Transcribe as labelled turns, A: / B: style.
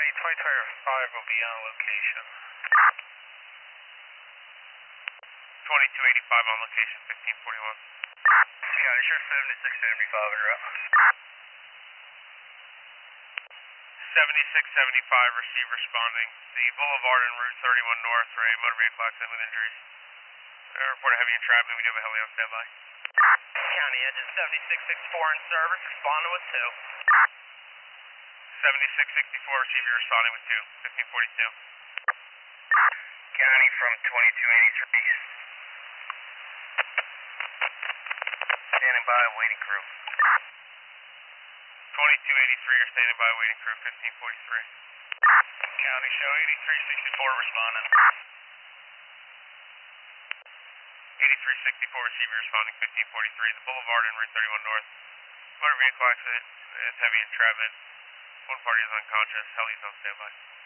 A: County 2025 will be on location.
B: 2285 on location, 1541.
A: County Sheriff 7675 en route.
B: 7675, receive responding. The Boulevard and Route 31 North, for a motor vehicle accident with injuries. Report a heavy entrapment, we do have a heli on standby.
A: County Engine 7664 in service, responding with 2.
B: 7664, receive you responding with 2, 1542.
A: County from 2283. Standing by, waiting crew.
B: 2283, you're standing by, waiting crew, 1543.
A: County show 8364 responding.
B: 8364, receive you responding, 1543. The Boulevard and Route 31 North. Motor vehicle accident is heavy entrapment. One party is unconscious, heli is on standby.